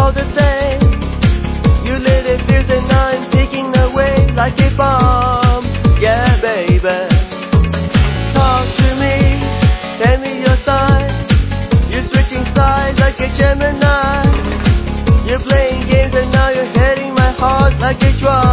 all the same. You lit it fierce and I'm ticking away like a bomb. Yeah, baby. Talk to me, tell me your sign. You're switching sides like a Gemini. You're playing games and now you're hitting my heart like a drum.